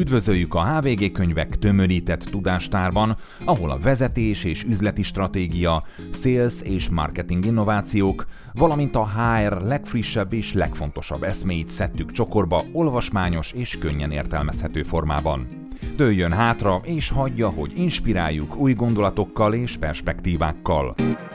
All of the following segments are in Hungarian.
Üdvözöljük a HVG könyvek tömörített tudástárban, ahol a vezetés és üzleti stratégia, sales és marketing innovációk, valamint a HR legfrissebb és legfontosabb eszméit szedtük csokorba olvasmányos és könnyen értelmezhető formában. Dőljön hátra és hagyja, hogy inspiráljuk új gondolatokkal és perspektívákkal.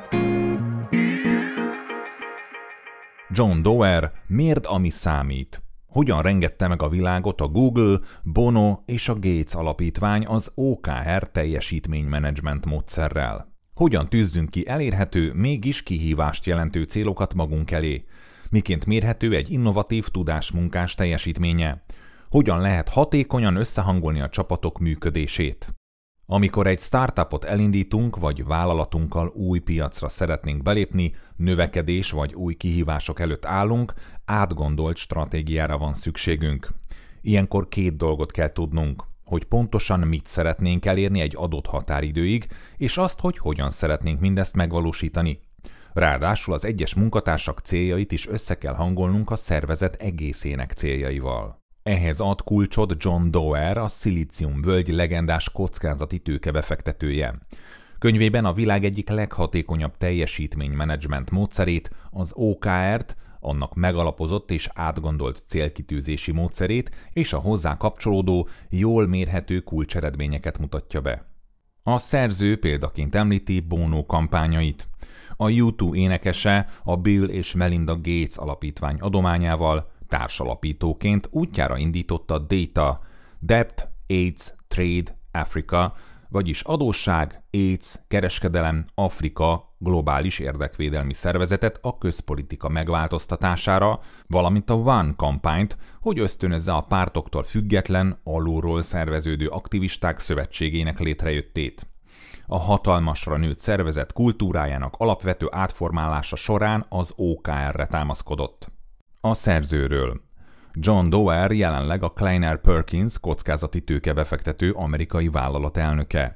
John Doerr, Mérd, ami számít. Hogyan rengette meg a világot a Google, Bono és a Gates alapítvány az OKR teljesítménymenedzsment módszerrel? Hogyan tűzzünk ki elérhető, mégis kihívást jelentő célokat magunk elé? Miként mérhető egy innovatív tudásmunkás teljesítménye? Hogyan lehet hatékonyan összehangolni a csapatok működését? Amikor egy startupot elindítunk, vagy vállalatunkkal új piacra szeretnénk belépni, növekedés vagy új kihívások előtt állunk, átgondolt stratégiára van szükségünk. Ilyenkor két dolgot kell tudnunk, hogy pontosan mit szeretnénk elérni egy adott határidőig, és azt, hogy hogyan szeretnénk mindezt megvalósítani. Ráadásul az egyes munkatársak céljait is össze kell hangolnunk a szervezet egészének céljaival. Ehhez ad kulcsot John Doerr, a Szilícium-völgy legendás kockázati tőkebefektetője. Könyvében a világ egyik leghatékonyabb teljesítménymenedzsment módszerét, az OKR-t, annak megalapozott és átgondolt célkitűzési módszerét és a hozzá kapcsolódó, jól mérhető kulcseredményeket mutatja be. A szerző példaként említi Bono kampányait. A U2 énekese a Bill és Melinda Gates alapítvány adományával társalapítóként útjára indította DATA, Debt, AIDS, Trade, Africa, vagyis adósság, AIDS, kereskedelem, Afrika globális érdekvédelmi szervezetet a közpolitika megváltoztatására, valamint a One kampányt, hogy ösztönözze a pártoktól független, alulról szerveződő aktivisták szövetségének létrejöttét. A hatalmasra nőtt szervezet kultúrájának alapvető átformálása során az OKR-re támaszkodott. A szerzőről. John Doerr jelenleg a Kleiner Perkins kockázati tőkebefektető amerikai vállalat elnöke.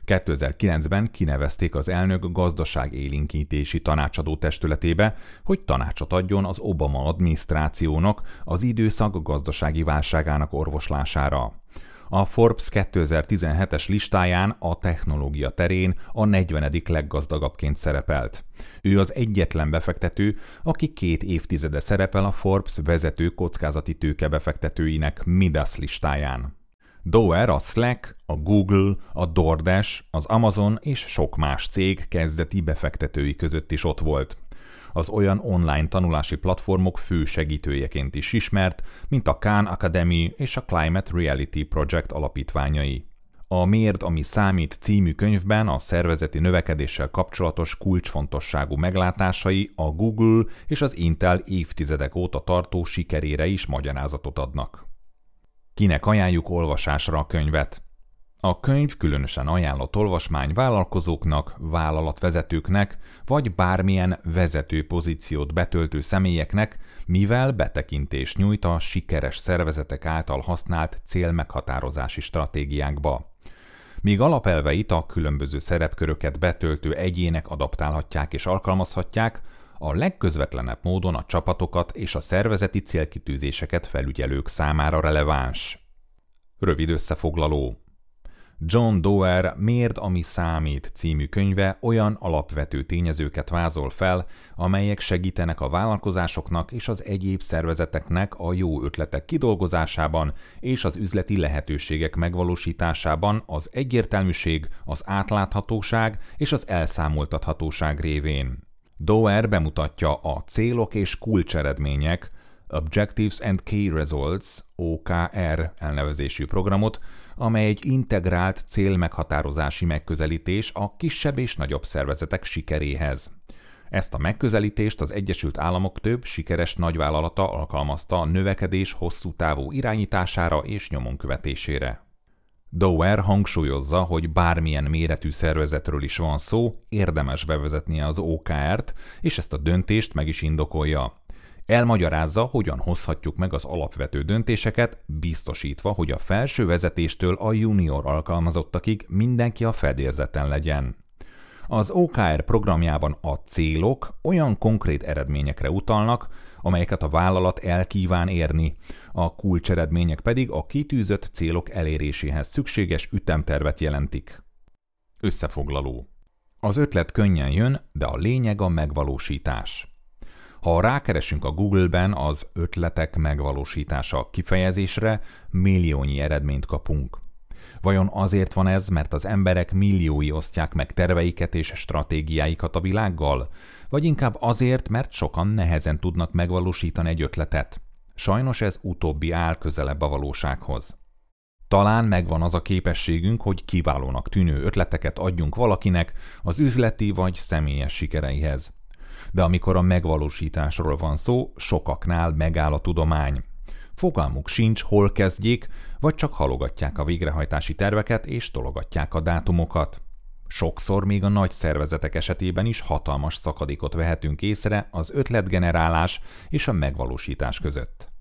2009-ben kinevezték az elnök gazdaságélénkítési tanácsadó testületébe, hogy tanácsot adjon az Obama adminisztrációnak az időszak gazdasági válságának orvoslására. A Forbes 2017-es listáján a technológia terén a 40. leggazdagabbként szerepelt. Ő az egyetlen befektető, aki 2 évtizede szerepel a Forbes vezető kockázati tőkebefektetőinek Midas listáján. Doerr a Slack, a Google, a DoorDash, az Amazon és sok más cég kezdeti befektetői között is ott volt. Az olyan online tanulási platformok fő segítőjeként is ismert, mint a Khan Academy és a Climate Reality Project alapítványai. A Mérd, ami számít című könyvben a szervezeti növekedéssel kapcsolatos kulcsfontosságú meglátásai a Google és az Intel évtizedek óta tartó sikerére is magyarázatot adnak. Kinek ajánljuk olvasásra a könyvet? A könyv különösen ajánlott olvasmány vállalkozóknak, vállalatvezetőknek, vagy bármilyen vezető pozíciót betöltő személyeknek, mivel betekintést nyújt a sikeres szervezetek által használt célmeghatározási stratégiákba. Míg alapelveit a különböző szerepköröket betöltő egyének adaptálhatják és alkalmazhatják, a legközvetlenebb módon a csapatokat és a szervezeti célkitűzéseket felügyelők számára releváns. Rövid összefoglaló. John Doerr Mérd, ami számít című könyve olyan alapvető tényezőket vázol fel, amelyek segítenek a vállalkozásoknak és az egyéb szervezeteknek a jó ötletek kidolgozásában és az üzleti lehetőségek megvalósításában az egyértelműség, az átláthatóság és az elszámoltathatóság révén. Doerr bemutatja a célok és kulcseredmények, Objectives and Key Results, OKR elnevezésű programot, amely egy integrált célmeghatározási megközelítés a kisebb és nagyobb szervezetek sikeréhez. Ezt a megközelítést az Egyesült Államok több sikeres nagyvállalata alkalmazta a növekedés hosszú távú irányítására és nyomon követésére. Doerr hangsúlyozza, hogy bármilyen méretű szervezetről is van szó, érdemes bevezetnie az OKR-t, és ezt a döntést meg is indokolja. Elmagyarázza, hogyan hozhatjuk meg az alapvető döntéseket, biztosítva, hogy a felső vezetéstől a junior alkalmazottakig mindenki a fedélzeten legyen. Az OKR programjában a célok olyan konkrét eredményekre utalnak, amelyeket a vállalat el kíván érni, a kulcseredmények pedig a kitűzött célok eléréséhez szükséges ütemtervet jelentik. Összefoglaló. Az ötlet könnyen jön, de a lényeg a megvalósítás. Ha rákeresünk a Google-ben az ötletek megvalósítása kifejezésre, milliónyi eredményt kapunk. Vajon azért van ez, mert az emberek milliói osztják meg terveiket és stratégiáikat a világgal? Vagy inkább azért, mert sokan nehezen tudnak megvalósítani egy ötletet? Sajnos ez utóbbi áll közelebb a valósághoz. Talán megvan az a képességünk, hogy kiválónak tűnő ötleteket adjunk valakinek az üzleti vagy személyes sikereihez. De amikor a megvalósításról van szó, sokaknál megáll a tudomány. Fogalmuk sincs, hol kezdjék, vagy csak halogatják a végrehajtási terveket és tologatják a dátumokat. Sokszor még a nagy szervezetek esetében is hatalmas szakadékot vehetünk észre az ötletgenerálás és a megvalósítás között.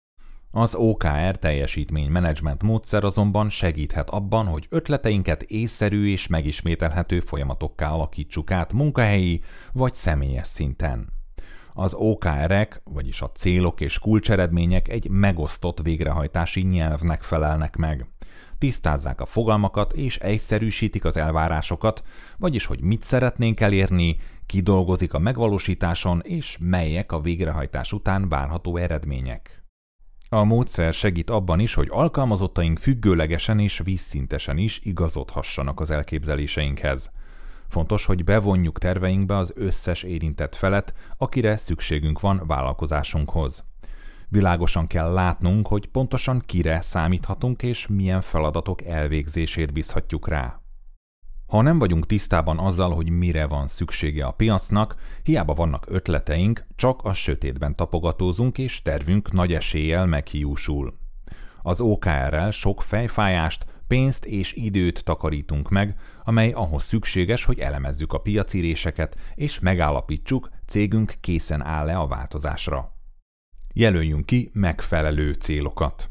Az OKR teljesítménymenedzsment módszer azonban segíthet abban, hogy ötleteinket észszerű és megismételhető folyamatokká alakítsuk át munkahelyi vagy személyes szinten. Az OKR-ek, vagyis a célok és kulcseredmények egy megosztott végrehajtási nyelvnek felelnek meg. Tisztázzák a fogalmakat és egyszerűsítik az elvárásokat, vagyis hogy mit szeretnénk elérni, ki dolgozik a megvalósításon és melyek a végrehajtás után várható eredmények. A módszer segít abban is, hogy alkalmazottaink függőlegesen és vízszintesen is igazodhassanak az elképzeléseinkhez. Fontos, hogy bevonjuk terveinkbe az összes érintett felet, akire szükségünk van vállalkozásunkhoz. Világosan kell látnunk, hogy pontosan kire számíthatunk és milyen feladatok elvégzését bízhatjuk rá. Ha nem vagyunk tisztában azzal, hogy mire van szüksége a piacnak, hiába vannak ötleteink, csak a sötétben tapogatózunk és tervünk nagy eséllyel meghiúsul. Az OKR-rel sok fejfájást, pénzt és időt takarítunk meg, amely ahhoz szükséges, hogy elemezzük a piaciréseket és megállapítsuk, cégünk készen áll-e a változásra. Jelöljünk ki megfelelő célokat.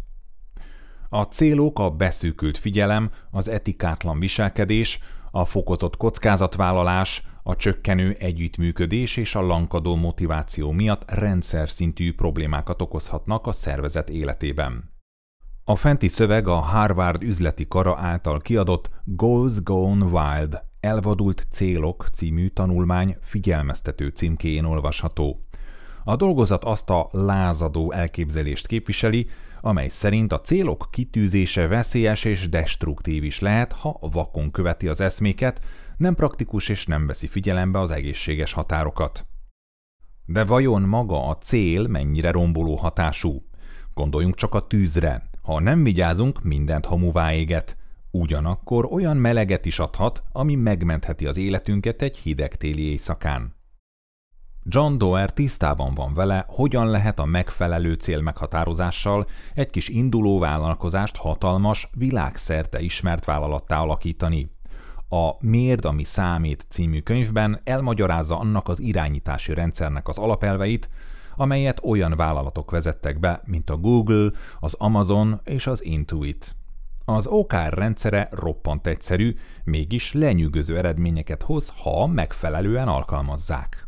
A célok a beszűkült figyelem, az etikátlan viselkedés, a fokozott kockázatvállalás, a csökkenő együttműködés és a lankadó motiváció miatt rendszer szintű problémákat okozhatnak a szervezet életében. A fenti szöveg a Harvard üzleti kara által kiadott Goals Gone Wild – Elvadult célok című tanulmány figyelmeztető címkéjén olvasható. A dolgozat azt a lázadó elképzelést képviseli, amely szerint a célok kitűzése veszélyes és destruktív is lehet, ha vakon követi az eszméket, nem praktikus és nem veszi figyelembe az egészséges határokat. De vajon maga a cél mennyire romboló hatású? Gondoljunk csak a tűzre. Ha nem vigyázunk, mindent hamuvá éget. Ugyanakkor olyan meleget is adhat, ami megmentheti az életünket egy hideg téli éjszakán. John Doerr tisztában van vele, hogyan lehet a megfelelő cél meghatározással egy kis induló vállalkozást hatalmas, világszerte ismert vállalattá alakítani. A Mérd, ami számít című könyvben elmagyarázza annak az irányítási rendszernek az alapelveit, amelyet olyan vállalatok vezettek be, mint a Google, az Amazon és az Intuit. Az OKR rendszere roppant egyszerű, mégis lenyűgöző eredményeket hoz, ha megfelelően alkalmazzák.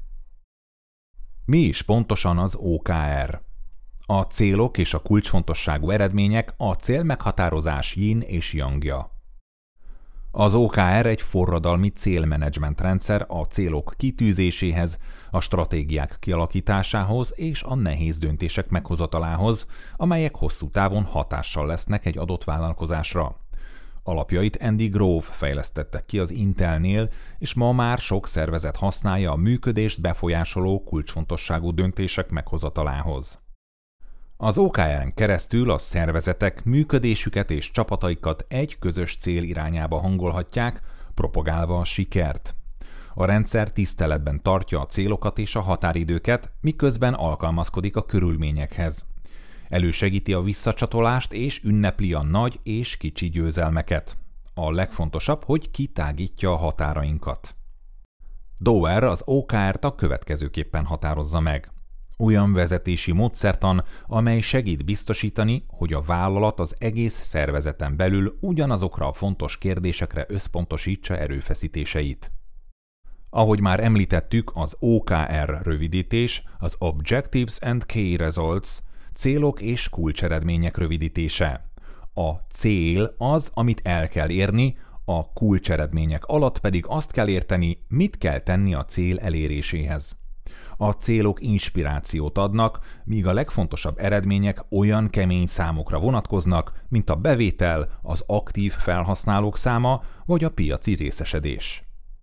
Mi is pontosan az OKR? A célok és a kulcsfontosságú eredmények a célmeghatározás yin és yangja. Az OKR egy forradalmi célmenedzsment rendszer a célok kitűzéséhez, a stratégiák kialakításához és a nehéz döntések meghozatalához, amelyek hosszú távon hatással lesznek egy adott vállalkozásra. Alapjait Andy Grove fejlesztette ki az Intelnél, és ma már sok szervezet használja a működést befolyásoló kulcsfontosságú döntések meghozatalához. Az OKR-en keresztül a szervezetek működésüket és csapataikat egy közös cél irányába hangolhatják, propagálva a sikert. A rendszer tiszteletben tartja a célokat és a határidőket, miközben alkalmazkodik a körülményekhez. Elősegíti a visszacsatolást és ünnepli a nagy és kicsi győzelmeket. A legfontosabb, hogy kitágítja a határainkat. Doerr az OKR-t a következőképpen határozza meg. Olyan vezetési módszertan, amely segít biztosítani, hogy a vállalat az egész szervezeten belül ugyanazokra a fontos kérdésekre összpontosítsa erőfeszítéseit. Ahogy már említettük, az OKR rövidítés az Objectives and Key Results, célok és kulcseredmények rövidítése. A cél az, amit el kell érni, a kulcseredmények alatt pedig azt kell érteni, mit kell tenni a cél eléréséhez. A célok inspirációt adnak, míg a legfontosabb eredmények olyan kemény számokra vonatkoznak, mint a bevétel, az aktív felhasználók száma vagy a piaci részesedés.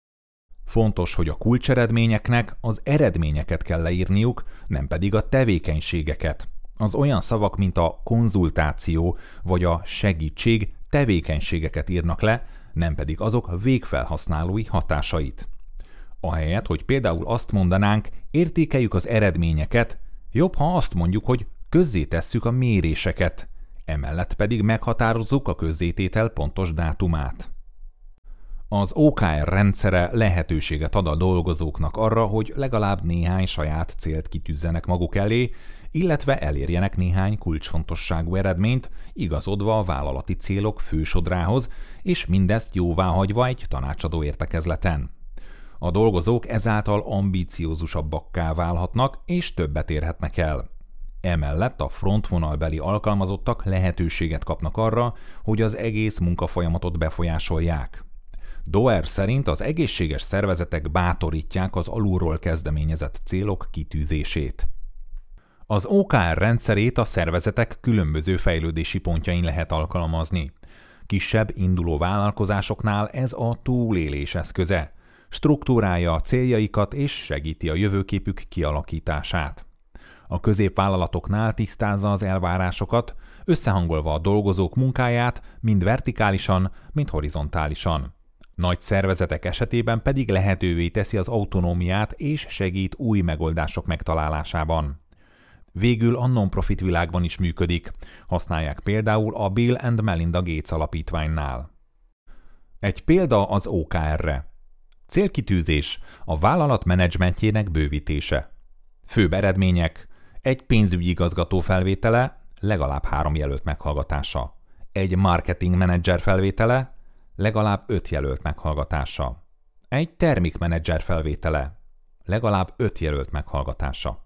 Fontos, hogy a kulcseredményeknek az eredményeket kell leírniuk, nem pedig a tevékenységeket. Az olyan szavak, mint a konzultáció vagy a segítség tevékenységeket írnak le, nem pedig azok végfelhasználói hatásait. Ahelyett, hogy például azt mondanánk, értékeljük az eredményeket, jobb, ha azt mondjuk, hogy közzétesszük a méréseket, emellett pedig meghatározzuk a közzététel pontos dátumát. Az OKR rendszere lehetőséget ad a dolgozóknak arra, hogy legalább néhány saját célt kitűzzenek maguk elé, illetve elérjenek néhány kulcsfontosságú eredményt, igazodva a vállalati célok fősodrához, és mindezt jóváhagyva egy tanácsadó értekezleten. A dolgozók ezáltal ambíciózusabbakká válhatnak, és többet érhetnek el. Emellett a frontvonalbeli alkalmazottak lehetőséget kapnak arra, hogy az egész munkafolyamatot befolyásolják. Doerr szerint az egészséges szervezetek bátorítják az alulról kezdeményezett célok kitűzését. Az OKR rendszerét a szervezetek különböző fejlődési pontjain lehet alkalmazni. Kisebb induló vállalkozásoknál ez a túlélés eszköze. Struktúrálja a céljaikat és segíti a jövőképük kialakítását. A középvállalatoknál tisztázza az elvárásokat, összehangolva a dolgozók munkáját mind vertikálisan, mind horizontálisan. Nagy szervezetek esetében pedig lehetővé teszi az autonómiát és segít új megoldások megtalálásában. Végül a non-profit világban is működik, használják például a Bill and Melinda Gates alapítványnál. Egy példa az OKR-re. Célkitűzés a vállalat menedzsmentjének bővítése. Főbb eredmények: egy pénzügyi igazgató felvétele, legalább 3 jelölt meghallgatása. Egy marketing menedzser felvétele, legalább 5 jelölt meghallgatása. Egy termékmenedzser felvétele, legalább 5 jelölt meghallgatása.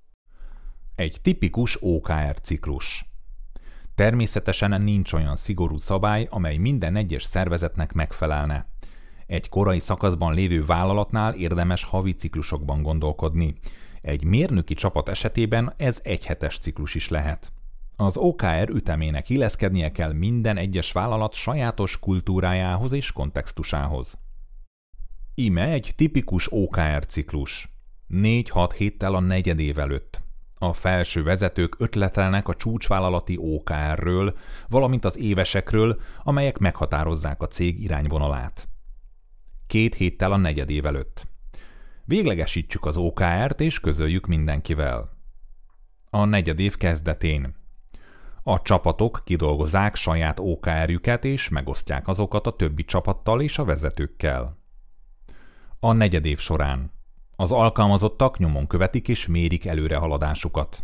Egy tipikus OKR ciklus. Természetesen nincs olyan szigorú szabály, amely minden egyes szervezetnek megfelelne. Egy korai szakaszban lévő vállalatnál érdemes havi ciklusokban gondolkodni. Egy mérnöki csapat esetében ez egyhetes ciklus is lehet. Az OKR ütemének illeszkednie kell minden egyes vállalat sajátos kultúrájához és kontextusához. Íme egy tipikus OKR ciklus. 4-6 héttel a negyedév előtt. A felső vezetők ötletelnek a csúcsvállalati OKR-ről, valamint az évesekről, amelyek meghatározzák a cég irányvonalát. 2 héttel a negyedév előtt. Véglegesítsük az OKR-t és közöljük mindenkivel. A negyedév kezdetén. A csapatok kidolgozzák saját OKR-jüket és megosztják azokat a többi csapattal és a vezetőkkel. A negyedév során. Az alkalmazottak nyomon követik és mérik előrehaladásukat.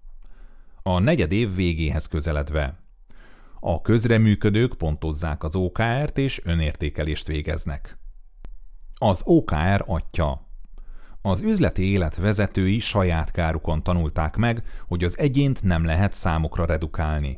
A negyedév végéhez közeledve. A közreműködők pontozzák az OKR-t és önértékelést végeznek. Az OKR atya. Az üzleti élet vezetői saját kárukon tanulták meg, hogy az egyént nem lehet számokra redukálni.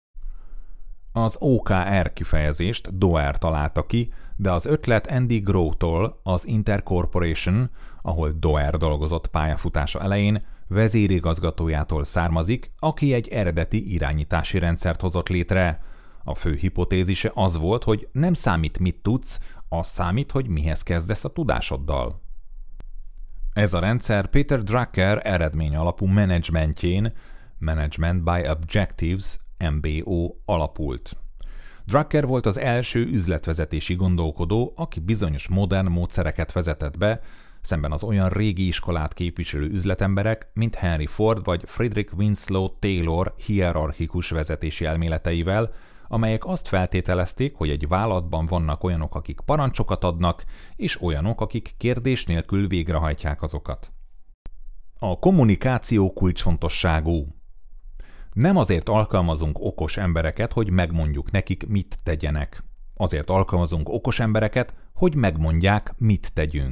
Az OKR kifejezést Doerr találta ki, de az ötlet Andy Grove-tól, az Intercorporation, ahol Doerr dolgozott pályafutása elején, vezérigazgatójától származik, aki egy eredeti irányítási rendszert hozott létre. A fő hipotézise az volt, hogy nem számít, mit tudsz, az számít, hogy mihez kezdesz a tudásoddal. Ez a rendszer Peter Drucker eredmény alapú menedzsmentjén, Management by Objectives, MBO alapult. Drucker volt az első üzletvezetési gondolkodó, aki bizonyos modern módszereket vezetett be, szemben az olyan régi iskolát képviselő üzletemberek, mint Henry Ford vagy Frederick Winslow Taylor hierarchikus vezetési elméleteivel, amelyek azt feltételezték, hogy egy vállalatban vannak olyanok, akik parancsokat adnak, és olyanok, akik kérdés nélkül végrehajtják azokat. A kommunikáció kulcsfontosságú. Nem azért alkalmazunk okos embereket, hogy megmondjuk nekik, mit tegyenek. Azért alkalmazunk okos embereket, hogy megmondják, mit tegyünk.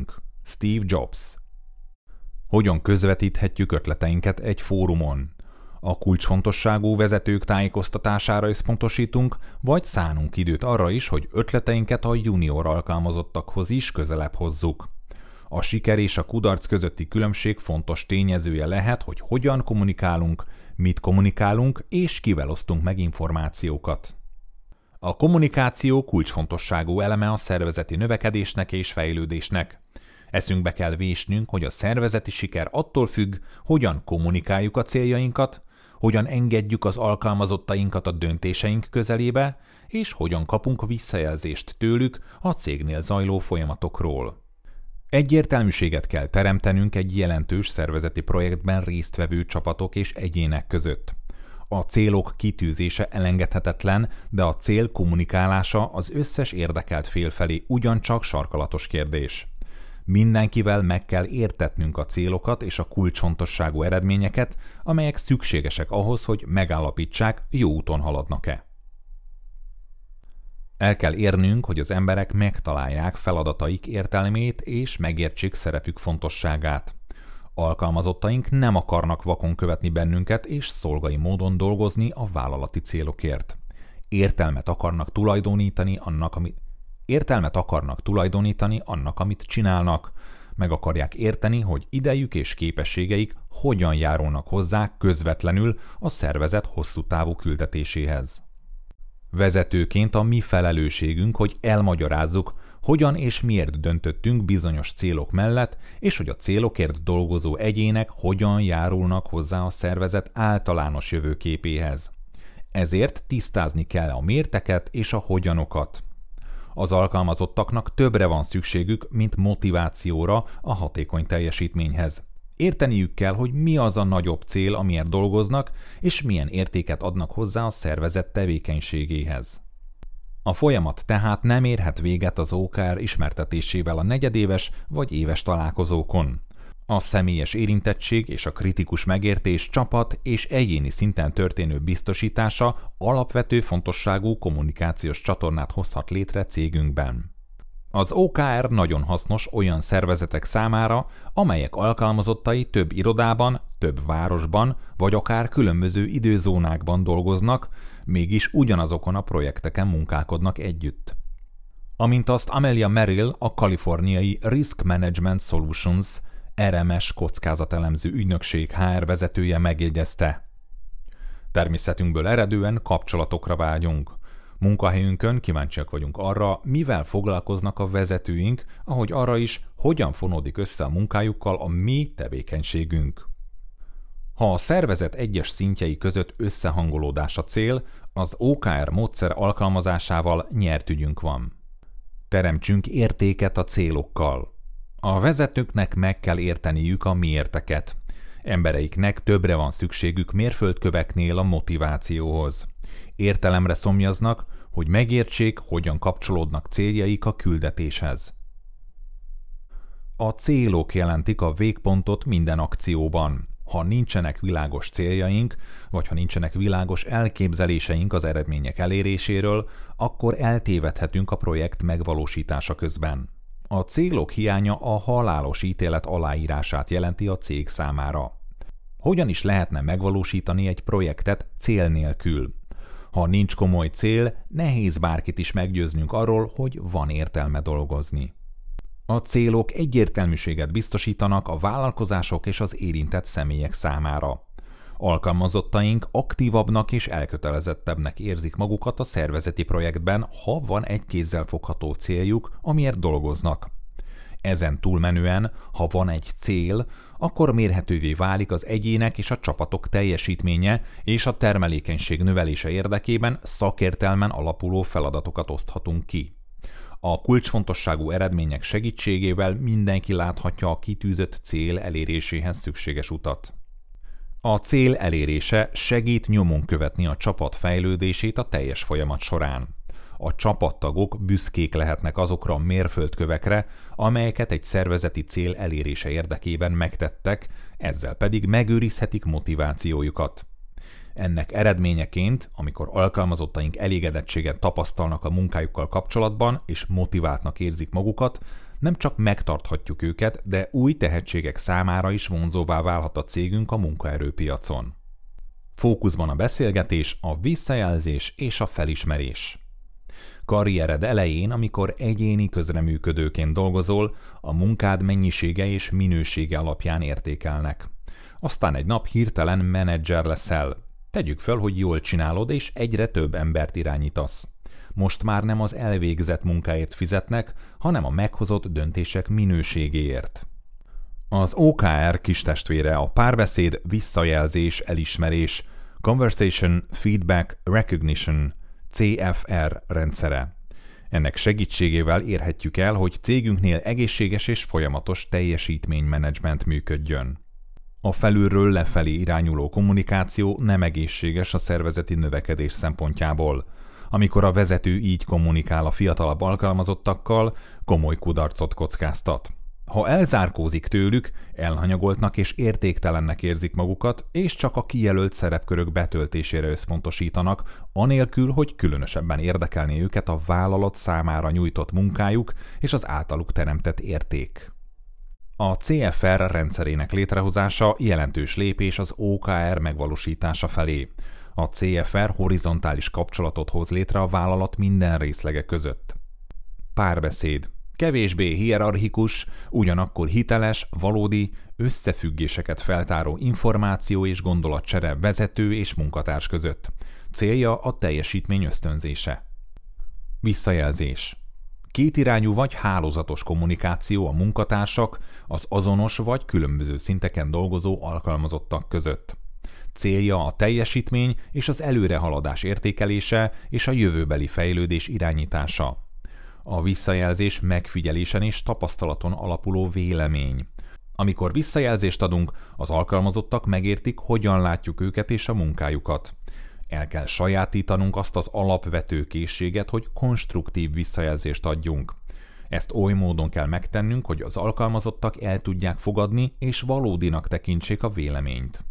Steve Jobs. Hogyan közvetíthetjük ötleteinket egy fórumon? A kulcsfontosságú vezetők tájékoztatására összpontosítunk, vagy szánunk időt arra is, hogy ötleteinket a junior alkalmazottakhoz is közelebb hozzuk. A siker és a kudarc közötti különbség fontos tényezője lehet, hogy hogyan kommunikálunk, mit kommunikálunk és kivel osztunk meg információkat. A kommunikáció kulcsfontosságú eleme a szervezeti növekedésnek és fejlődésnek. Eszünkbe kell vésnünk, hogy a szervezeti siker attól függ, hogyan kommunikáljuk a céljainkat, hogyan engedjük az alkalmazottainkat a döntéseink közelébe, és hogyan kapunk visszajelzést tőlük a cégnél zajló folyamatokról. Egyértelműséget kell teremtenünk egy jelentős szervezeti projektben résztvevő csapatok és egyének között. A célok kitűzése elengedhetetlen, de a cél kommunikálása az összes érdekelt fél felé ugyancsak sarkalatos kérdés. Mindenkivel meg kell értetnünk a célokat és a kulcsfontosságú eredményeket, amelyek szükségesek ahhoz, hogy megállapítsák, jó úton haladnak-e. El kell érnünk, hogy az emberek megtalálják feladataik értelmét és megértsék szerepük fontosságát. Alkalmazottaink nem akarnak vakon követni bennünket és szolgai módon dolgozni a vállalati célokért. Értelmet akarnak tulajdonítani annak, amit csinálnak. Meg akarják érteni, hogy idejük és képességeik hogyan járulnak hozzá közvetlenül a szervezet hosszú távú küldetéséhez. Vezetőként a mi felelősségünk, hogy elmagyarázzuk, hogyan és miért döntöttünk bizonyos célok mellett, és hogy a célokért dolgozó egyének hogyan járulnak hozzá a szervezet általános jövőképéhez. Ezért tisztázni kell a miérteket és a hogyanokat. Az alkalmazottaknak többre van szükségük, mint motivációra a hatékony teljesítményhez. Érteniük kell, hogy mi az a nagyobb cél, amiért dolgoznak, és milyen értéket adnak hozzá a szervezet tevékenységéhez. A folyamat tehát nem érhet véget az OKR ismertetésével a negyedéves vagy éves találkozókon. A személyes érintettség és a kritikus megértés csapat és egyéni szinten történő biztosítása alapvető fontosságú kommunikációs csatornát hozhat létre cégünkben. Az OKR nagyon hasznos olyan szervezetek számára, amelyek alkalmazottai több irodában, több városban, vagy akár különböző időzónákban dolgoznak, mégis ugyanazokon a projekteken munkálkodnak együtt. Amint azt Amelia Merrill, a kaliforniai Risk Management Solutions RMS kockázatelemző ügynökség HR vezetője megjegyezte. Természetünkből eredően kapcsolatokra vágyunk. Munkahelyünkön kíváncsiak vagyunk arra, mivel foglalkoznak a vezetőink, ahogy arra is, hogyan fonódik össze a munkájukkal a mi tevékenységünk. Ha a szervezet egyes szintjei között összehangolódás a cél, az OKR módszer alkalmazásával nyert ügyünk van. Teremtsünk értéket a célokkal. A vezetőknek meg kell érteniük a miérteket. Embereiknek többre van szükségük mérföldköveknél a motivációhoz. Értelemre szomjaznak, hogy megértsék, hogyan kapcsolódnak céljaik a küldetéshez. A célok jelentik a végpontot minden akcióban. Ha nincsenek világos céljaink, vagy ha nincsenek világos elképzeléseink az eredmények eléréséről, akkor eltévedhetünk a projekt megvalósítása közben. A célok hiánya a halálos ítélet aláírását jelenti a cég számára. Hogyan is lehetne megvalósítani egy projektet cél nélkül? Ha nincs komoly cél, nehéz bárkit is meggyőznünk arról, hogy van értelme dolgozni. A célok egyértelműséget biztosítanak a vállalkozások és az érintett személyek számára. Alkalmazottaink aktívabbnak és elkötelezettebbnek érzik magukat a szervezeti projektben, ha van egy kézzelfogható céljuk, amiért dolgoznak. Ezen túlmenően, ha van egy cél, akkor mérhetővé válik az egyének és a csapatok teljesítménye, és a termelékenység növelése érdekében szakértelmen alapuló feladatokat oszthatunk ki. A kulcsfontosságú eredmények segítségével mindenki láthatja a kitűzött cél eléréséhez szükséges utat. A cél elérése segít nyomon követni a csapat fejlődését a teljes folyamat során. A csapattagok büszkék lehetnek azokra a mérföldkövekre, amelyeket egy szervezeti cél elérése érdekében megtettek, ezzel pedig megőrizhetik motivációjukat. Ennek eredményeként, amikor alkalmazottaink elégedettséget tapasztalnak a munkájukkal kapcsolatban és motiváltnak érzik magukat, Nem csak megtarthatjuk őket, de új tehetségek számára is vonzóvá válhat a cégünk a munkaerőpiacon. Fókuszban a beszélgetés, a visszajelzés és a felismerés. Karriered elején, amikor egyéni közreműködőként dolgozol, a munkád mennyisége és minősége alapján értékelnek. Aztán egy nap hirtelen menedzser leszel. Tegyük fel, hogy jól csinálod és egyre több embert irányítasz. Most már nem az elvégzett munkáért fizetnek, hanem a meghozott döntések minőségéért. Az OKR kistestvére a párbeszéd, visszajelzés, elismerés, Conversation, Feedback, Recognition, CFR rendszere. Ennek segítségével érhetjük el, hogy cégünknél egészséges és folyamatos teljesítménymenedzsment működjön. A felülről lefelé irányuló kommunikáció nem egészséges a szervezeti növekedés szempontjából. Amikor a vezető így kommunikál a fiatalabb alkalmazottakkal, komoly kudarcot kockáztat. Ha elzárkózik tőlük, elhanyagoltnak és értéktelennek érzik magukat, és csak a kijelölt szerepkörök betöltésére összpontosítanak, anélkül, hogy különösebben érdekelné őket a vállalat számára nyújtott munkájuk és az általuk teremtett érték. A CFR rendszerének létrehozása jelentős lépés az OKR megvalósítása felé. A CFR horizontális kapcsolatot hoz létre a vállalat minden részlege között. Párbeszéd. Kevésbé hierarchikus, ugyanakkor hiteles, valódi, összefüggéseket feltáró információ és gondolatcsere vezető és munkatárs között. Célja a teljesítmény ösztönzése. Visszajelzés. Kétirányú vagy hálózatos kommunikáció a munkatársak, az azonos vagy különböző szinteken dolgozó alkalmazottak között. Célja a teljesítmény és az előrehaladás értékelése és a jövőbeli fejlődés irányítása. A visszajelzés megfigyelésen és tapasztalaton alapuló vélemény. Amikor visszajelzést adunk, az alkalmazottak megértik, hogyan látjuk őket és a munkájukat. El kell sajátítanunk azt az alapvető készséget, hogy konstruktív visszajelzést adjunk. Ezt oly módon kell megtennünk, hogy az alkalmazottak el tudják fogadni és valódinak tekintsék a véleményt.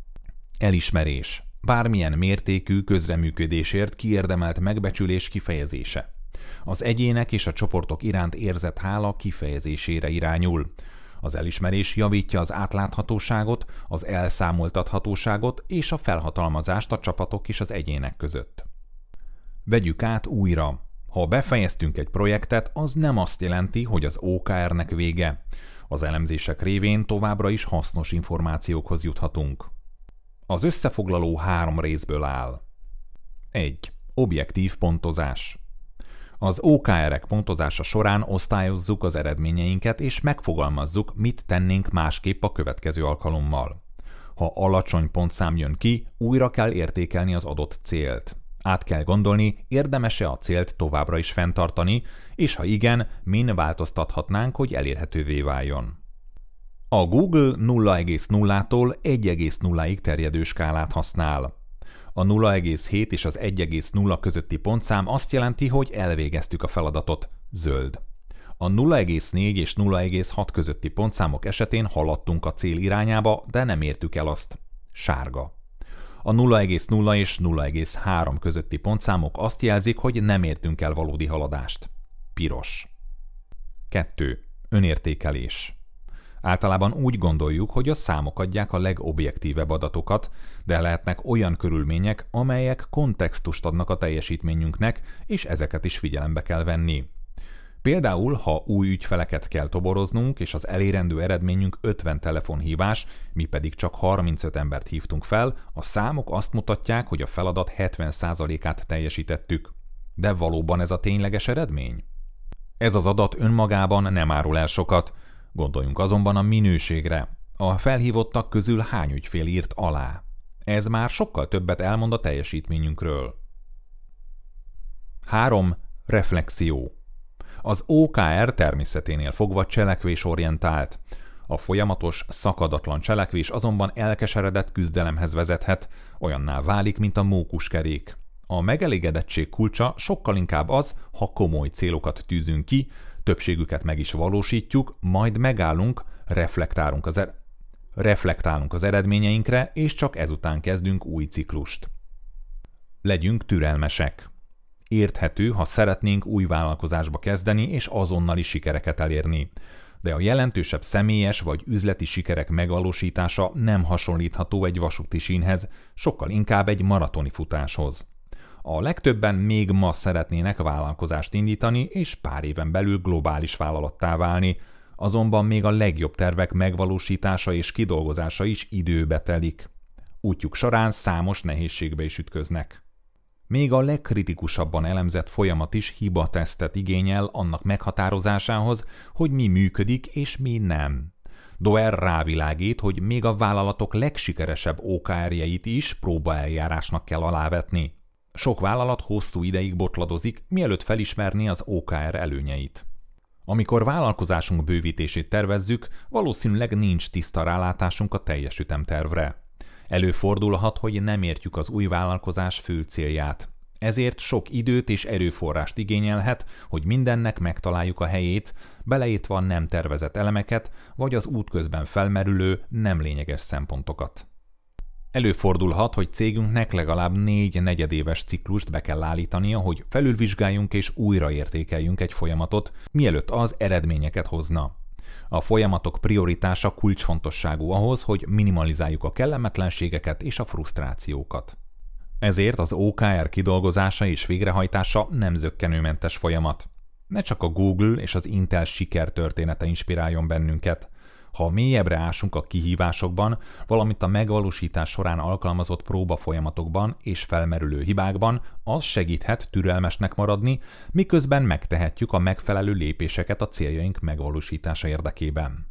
Elismerés. Bármilyen mértékű közreműködésért kiérdemelt megbecsülés kifejezése. Az egyének és a csoportok iránt érzett hála kifejezésére irányul. Az elismerés javítja az átláthatóságot, az elszámoltathatóságot és a felhatalmazást a csapatok és az egyének között. Vegyük át újra. Ha befejeztünk egy projektet, az nem azt jelenti, hogy az OKR-nek vége. Az elemzések révén továbbra is hasznos információkhoz juthatunk. Az összefoglaló 3 részből áll. 1. Objektív pontozás. Az OKR-ek pontozása során osztályozzuk az eredményeinket és megfogalmazzuk, mit tennénk másképp a következő alkalommal. Ha alacsony pontszám jön ki, újra kell értékelni az adott célt. Át kell gondolni, érdemes-e a célt továbbra is fenntartani, és ha igen, min változtathatnánk, hogy elérhetővé váljon. A Google 0,0-tól 1,0-ig terjedő skálát használ. A 0,7 és az 1,0 közötti pontszám azt jelenti, hogy elvégeztük a feladatot, zöld. A 0,4 és 0,6 közötti pontszámok esetén haladtunk a cél irányába, de nem értük el azt, sárga. A 0,0 és 0,3 közötti pontszámok azt jelzik, hogy nem értünk el valódi haladást, piros. 2. Önértékelés. Általában úgy gondoljuk, hogy a számok adják a legobjektívebb adatokat, de lehetnek olyan körülmények, amelyek kontextust adnak a teljesítményünknek, és ezeket is figyelembe kell venni. Például, ha új ügyfeleket kell toboroznunk, és az elérendő eredményünk 50 telefonhívás, mi pedig csak 35 embert hívtunk fel, a számok azt mutatják, hogy a feladat 70%-át teljesítettük. De valóban ez a tényleges eredmény? Ez az adat önmagában nem árul el sokat, gondoljunk azonban a minőségre. A felhívottak közül hány ügyfél írt alá? Ez már sokkal többet elmond a teljesítményünkről. 3. Reflexió. Az OKR természeténél fogva cselekvésorientált. A folyamatos, szakadatlan cselekvés azonban elkeseredett küzdelemhez vezethet, olyanná válik, mint a mókuskerék. A megelégedettség kulcsa sokkal inkább az, ha komoly célokat tűzünk ki, többségüket meg is valósítjuk, majd megállunk, reflektálunk az eredményeinkre, és csak ezután kezdünk új ciklust. Legyünk türelmesek. Érthető, ha szeretnénk új vállalkozásba kezdeni és azonnali sikereket elérni. De a jelentősebb személyes vagy üzleti sikerek megvalósítása nem hasonlítható egy vasúti sínhez, sokkal inkább egy maratoni futáshoz. A legtöbben még ma szeretnének vállalkozást indítani és pár éven belül globális vállalattá válni, azonban még a legjobb tervek megvalósítása és kidolgozása is időbe telik. Útjuk során számos nehézségbe is ütköznek. Még a legkritikusabban elemzett folyamat is hibatesztet igényel annak meghatározásához, hogy mi működik és mi nem. Doerr rávilágít, hogy még a vállalatok legsikeresebb OKR-jeit is próbaeljárásnak kell alávetni. Sok vállalat hosszú ideig botladozik, mielőtt felismerné az OKR előnyeit. Amikor vállalkozásunk bővítését tervezzük, valószínűleg nincs tiszta rálátásunk a teljes ütemtervre. Előfordulhat, hogy nem értjük az új vállalkozás fő célját. Ezért sok időt és erőforrást igényelhet, hogy mindennek megtaláljuk a helyét, beleértve a nem tervezett elemeket, vagy az útközben felmerülő, nem lényeges szempontokat. Előfordulhat, hogy cégünknek legalább 4 negyedéves ciklust be kell állítania, hogy felülvizsgáljunk és újraértékeljünk egy folyamatot, mielőtt az eredményeket hozna. A folyamatok prioritása kulcsfontosságú ahhoz, hogy minimalizáljuk a kellemetlenségeket és a frusztrációkat. Ezért az OKR kidolgozása és végrehajtása nem zökkenőmentes folyamat. Ne csak a Google és az Intel sikertörténete inspiráljon bennünket. Ha mélyebbre ásunk a kihívásokban, valamint a megvalósítás során alkalmazott próbafolyamatokban és felmerülő hibákban, az segíthet türelmesnek maradni, miközben megtehetjük a megfelelő lépéseket a céljaink megvalósítása érdekében.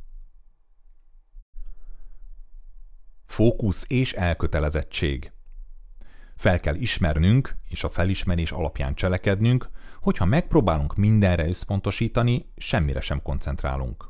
Fókusz és elkötelezettség. Fel kell ismernünk, és a felismerés alapján cselekednünk, hogyha megpróbálunk mindenre összpontosítani, semmire sem koncentrálunk.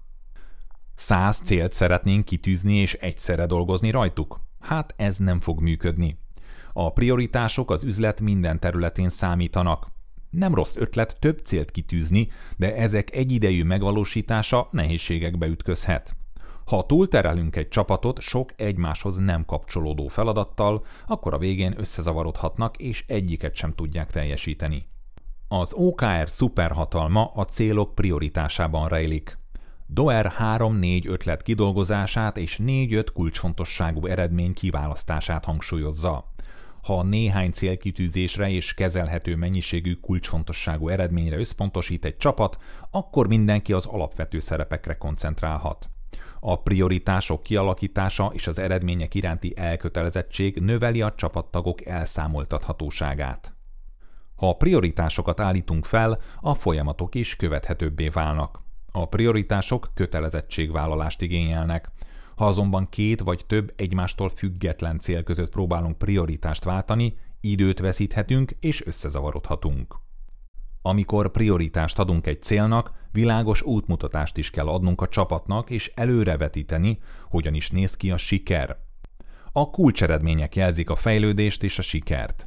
100 célt szeretnénk kitűzni és egyszerre dolgozni rajtuk? Hát ez nem fog működni. A prioritások az üzlet minden területén számítanak. Nem rossz ötlet több célt kitűzni, de ezek egyidejű megvalósítása nehézségekbe ütközhet. Ha túlterelünk egy csapatot sok egymáshoz nem kapcsolódó feladattal, akkor a végén összezavarodhatnak és egyiket sem tudják teljesíteni. Az OKR szuperhatalma a célok prioritásában rejlik. Doerr 3-4 ötlet kidolgozását és 4-5 kulcsfontosságú eredmény kiválasztását hangsúlyozza. Ha néhány célkitűzésre és kezelhető mennyiségű kulcsfontosságú eredményre összpontosít egy csapat, akkor mindenki az alapvető szerepekre koncentrálhat. A prioritások kialakítása és az eredmények iránti elkötelezettség növeli a csapattagok elszámoltathatóságát. Ha prioritásokat állítunk fel, a folyamatok is követhetőbbé válnak. A prioritások kötelezettségvállalást igényelnek. Ha azonban 2 vagy több egymástól független cél között próbálunk prioritást váltani, időt veszíthetünk és összezavarodhatunk. Amikor prioritást adunk egy célnak, világos útmutatást is kell adnunk a csapatnak és előrevetíteni, hogyan is néz ki a siker. A kulcseredmények jelzik a fejlődést és a sikert.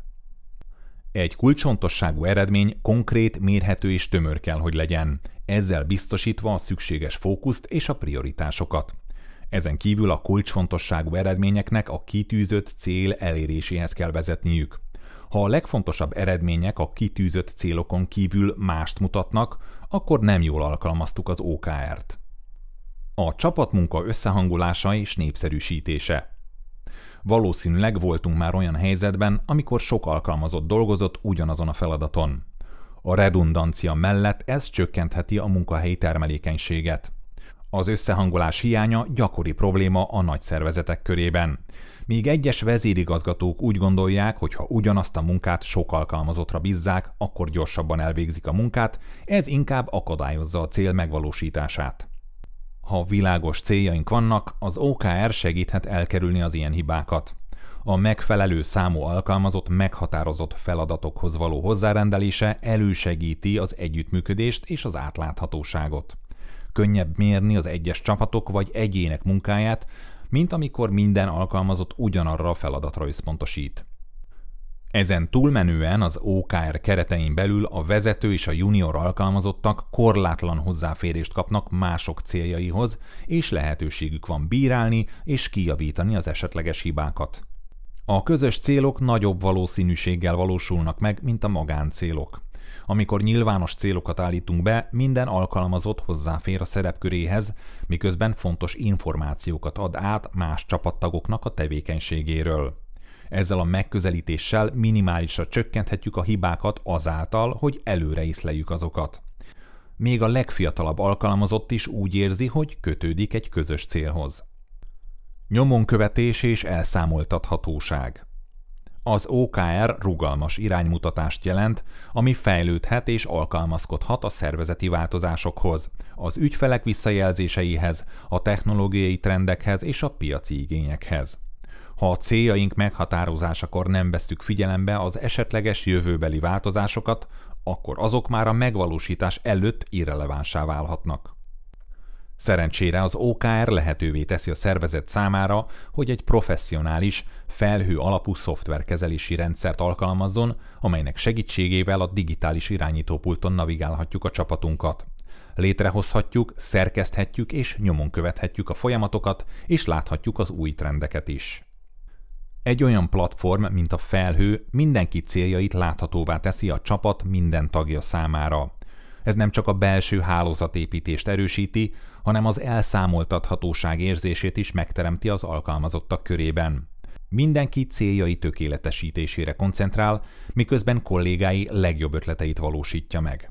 Egy kulcsfontosságú eredmény konkrét, mérhető és tömör kell, hogy legyen, ezzel biztosítva a szükséges fókuszt és a prioritásokat. Ezen kívül a kulcsfontosságú eredményeknek a kitűzött cél eléréséhez kell vezetniük. Ha a legfontosabb eredmények a kitűzött célokon kívül mást mutatnak, akkor nem jól alkalmaztuk az OKR-t. A csapatmunka összehangolása és népszerűsítése. Valószínűleg voltunk már olyan helyzetben, amikor sok alkalmazott dolgozott ugyanazon a feladaton. A redundancia mellett ez csökkentheti a munkahelyi termelékenységet. Az összehangolás hiánya gyakori probléma a nagy szervezetek körében. Míg egyes vezérigazgatók úgy gondolják, hogy ha ugyanazt a munkát sok alkalmazottra bízzák, akkor gyorsabban elvégzik a munkát, ez inkább akadályozza a cél megvalósítását. Ha világos céljaink vannak, az OKR segíthet elkerülni az ilyen hibákat. A megfelelő számú alkalmazott meghatározott feladatokhoz való hozzárendelése elősegíti az együttműködést és az átláthatóságot. Könnyebb mérni az egyes csapatok vagy egyének munkáját, mint amikor minden alkalmazott ugyanarra a feladatra összpontosít. Ezen túlmenően az OKR keretein belül a vezető és a junior alkalmazottak korlátlan hozzáférést kapnak mások céljaihoz, és lehetőségük van bírálni és kijavítani az esetleges hibákat. A közös célok nagyobb valószínűséggel valósulnak meg, mint a magáncélok. Amikor nyilvános célokat állítunk be, minden alkalmazott hozzáfér a szerepköréhez, miközben fontos információkat ad át más csapattagoknak a tevékenységéről. Ezzel a megközelítéssel minimálisra csökkenthetjük a hibákat azáltal, hogy előre észleljük azokat. Még a legfiatalabb alkalmazott is úgy érzi, hogy kötődik egy közös célhoz. Nyomonkövetés és elszámoltathatóság. Az OKR rugalmas iránymutatást jelent, ami fejlődhet és alkalmazkodhat a szervezeti változásokhoz, az ügyfelek visszajelzéseihez, a technológiai trendekhez és a piaci igényekhez. Ha a céljaink meghatározásakor nem vesszük figyelembe az esetleges jövőbeli változásokat, akkor azok már a megvalósítás előtt irrelevánsá válhatnak. Szerencsére az OKR lehetővé teszi a szervezet számára, hogy egy professzionális, felhő alapú szoftverkezelési rendszert alkalmazzon, amelynek segítségével a digitális irányítópulton navigálhatjuk a csapatunkat. Létrehozhatjuk, szerkeszthetjük és nyomon követhetjük a folyamatokat, és láthatjuk az új trendeket is. Egy olyan platform, mint a felhő, mindenki céljait láthatóvá teszi a csapat minden tagja számára. Ez nem csak a belső hálózatépítést erősíti, hanem az elszámoltathatóság érzését is megteremti az alkalmazottak körében. Mindenki céljai tökéletesítésére koncentrál, miközben kollégái legjobb ötleteit valósítja meg.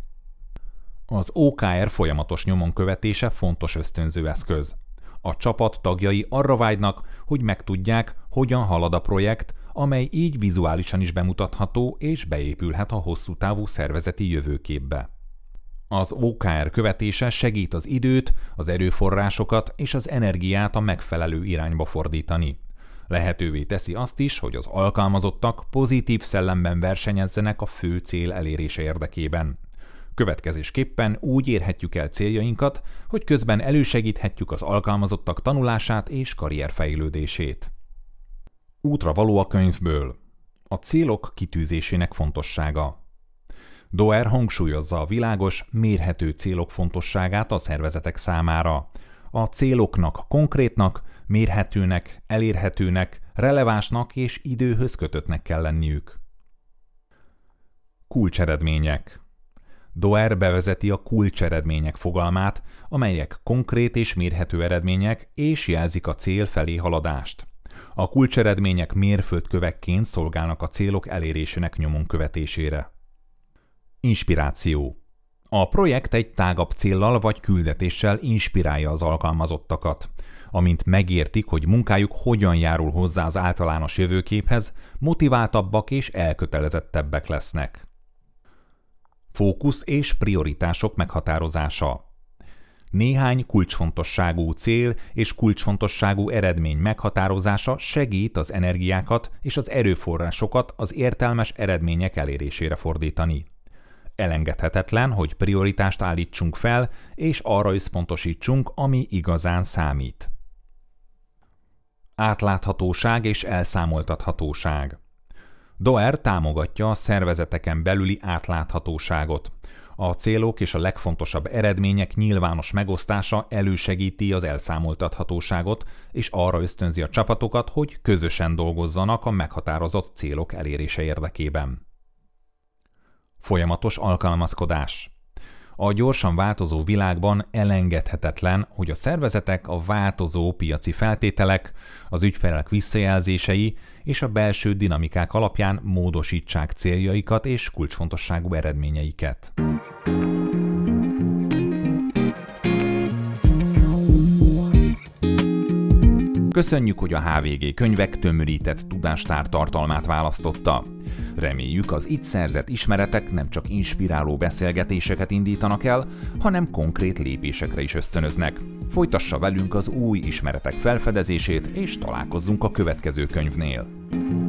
Az OKR folyamatos nyomon követése fontos ösztönző eszköz. A csapat tagjai arra vágynak, hogy megtudják, hogyan halad a projekt, amely így vizuálisan is bemutatható és beépülhet a hosszú távú szervezeti jövőképbe. Az OKR követése segít az időt, az erőforrásokat és az energiát a megfelelő irányba fordítani. Lehetővé teszi azt is, hogy az alkalmazottak pozitív szellemben versenyezzenek a fő cél elérése érdekében. Következésképpen úgy érhetjük el céljainkat, hogy közben elősegíthetjük az alkalmazottak tanulását és karrierfejlődését. Útra való a könyvből. A célok kitűzésének fontossága. Doerr hangsúlyozza a világos, mérhető célok fontosságát a szervezetek számára. A céloknak konkrétnak, mérhetőnek, elérhetőnek, relevánsnak és időhöz kötöttnek kell lenniük. Kulcseredmények. Doerr bevezeti a kulcseredmények fogalmát, amelyek konkrét és mérhető eredmények és jelzik a cél felé haladást. A kulcseredmények mérföldkövekként szolgálnak a célok elérésének nyomon követésére. Inspiráció. A projekt egy tágabb céllal vagy küldetéssel inspirálja az alkalmazottakat. Amint megértik, hogy munkájuk hogyan járul hozzá az általános jövőképhez, motiváltabbak és elkötelezettebbek lesznek. Fókusz és prioritások meghatározása. Néhány kulcsfontosságú cél és kulcsfontosságú eredmény meghatározása segít az energiákat és az erőforrásokat az értelmes eredmények elérésére fordítani. Elengedhetetlen, hogy prioritást állítsunk fel, és arra összpontosítsunk, ami igazán számít. Átláthatóság és elszámoltathatóság. Doerr támogatja a szervezeteken belüli átláthatóságot. A célok és a legfontosabb eredmények nyilvános megosztása elősegíti az elszámoltathatóságot, és arra ösztönzi a csapatokat, hogy közösen dolgozzanak a meghatározott célok elérése érdekében. Folyamatos alkalmazkodás. A gyorsan változó világban elengedhetetlen, hogy a szervezetek a változó piaci feltételek, az ügyfelek visszajelzései és a belső dinamikák alapján módosítsák céljaikat és kulcsfontosságú eredményeiket. Köszönjük, hogy a HVG könyvek tömörített tudástár tartalmát választotta. Reméljük, az itt szerzett ismeretek nem csak inspiráló beszélgetéseket indítanak el, hanem konkrét lépésekre is ösztönöznek. Folytassa velünk az új ismeretek felfedezését, és találkozzunk a következő könyvnél.